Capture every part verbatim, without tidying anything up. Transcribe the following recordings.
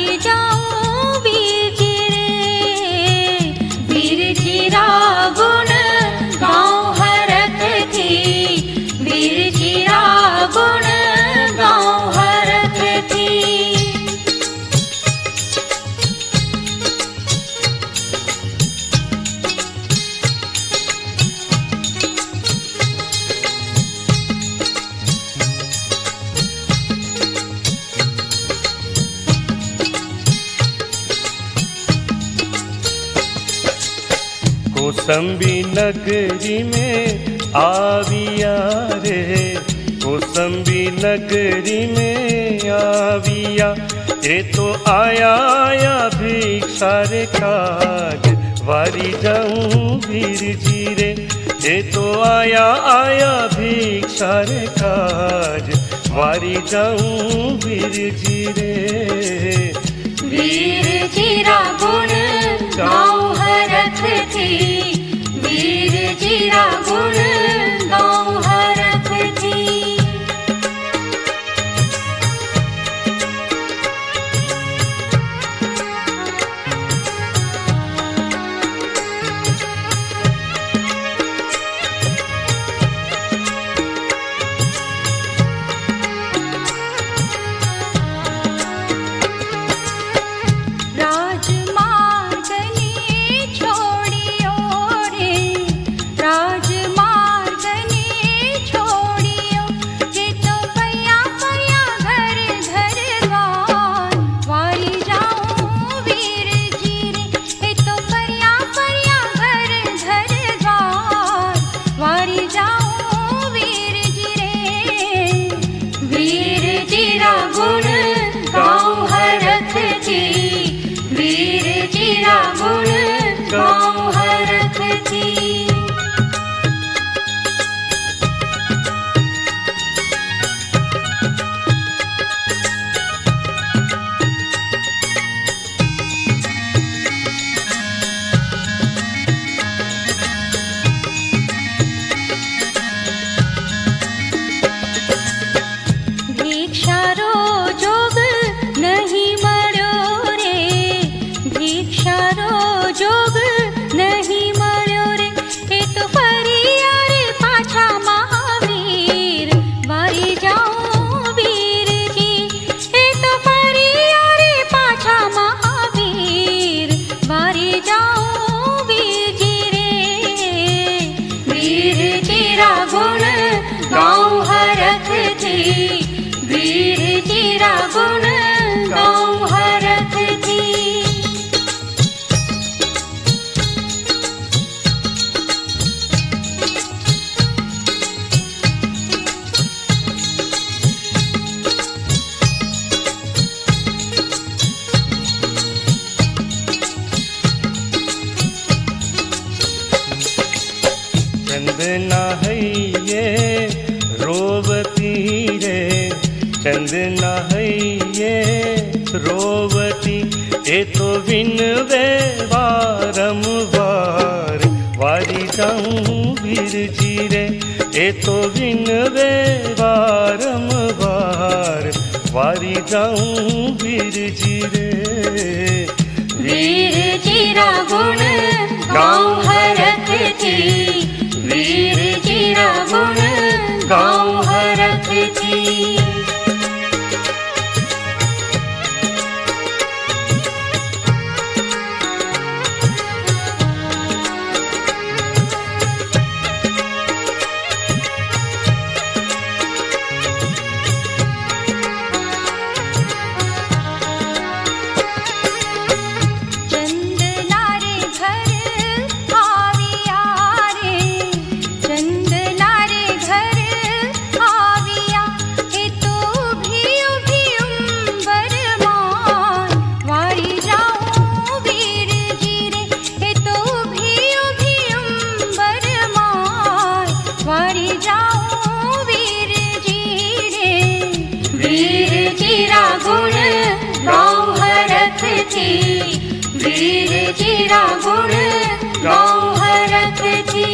वारी जाऊं वीर जी रे, वीर जी रा गुण गाऊं हरख थी, वीर जी रा गुण गाऊं हरख थी। कौसंबी नगरी में आविया रे, कौसंबी नगरी में आविया, ये तो आया आया भिक्षा रे काज, वारी जाऊं वीर जी रे, ये तो आया आया भिक्षा रे काज, वारी जाऊं वीर जी रे। वीर जी रा गुण गाऊं हरख थी, वीर जी रा गुण गाऊं हरख थी। गाऊं हरख थी। भिक्षा रो जोग नहीं मळ्यो रे, भिक्षा रो जोग नहीं मळ्यो रे, ए तो फरिया रे पाछा महावीर, वारी जाऊं वीर जी, ए तो फरिया रे पाछा महावीर, वारी जाऊं वीर जी रे। वीर जी रा गुण गाऊं हरख थी, वीर जी रा गुण गाऊं हरख थी। चंदना है ये रोवती रे, चंदना है ये रोवती, ये तो विनवे बारंबार, वारी जाऊं वीर जी रे, ये तो विनवे बारंबार, वारी जाऊं वीर जी रे। वीर जी रा गुण गाऊं हरख थी, वीर जी रा गुण गाऊं हरख थी। थी, वीर जी रा गुण गाऊं हरख थी।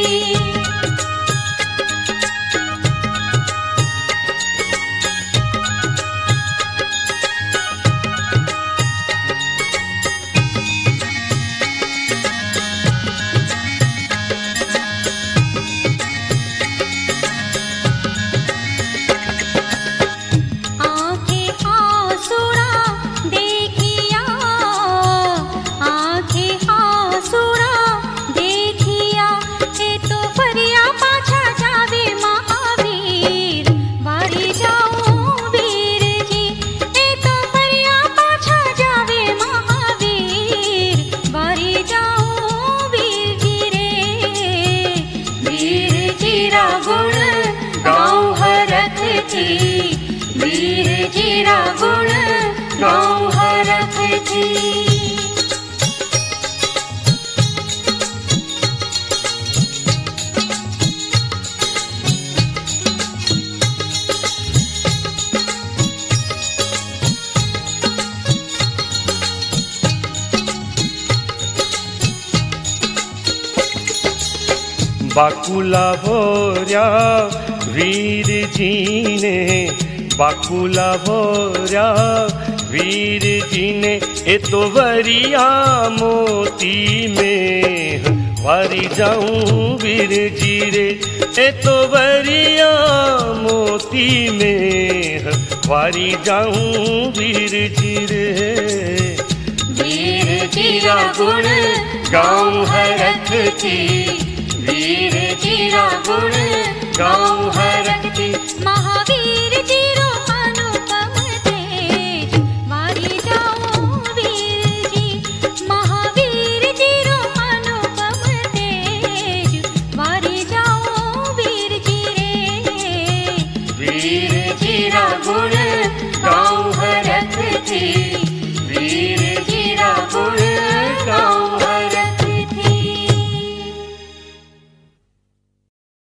बाकुला भोर्या वीर जी ने, बाकुला भोर्या वीर जी ने, ए तो वरिया मोती में वारी जाऊं वीर जी रे, ए तो वरिया मोती में वारी जाऊं वीर जी रे। वीर जीरा गुण गाऊं हरख थी, वीर जीरा गुण गाऊं हरख थी। महावीर जीरो अनुपम तेज वारी जाऊं वीर जी, महावीर जीरो अनुपम तेज वारी जाऊं वीर जी रे। वीर जीरा गुण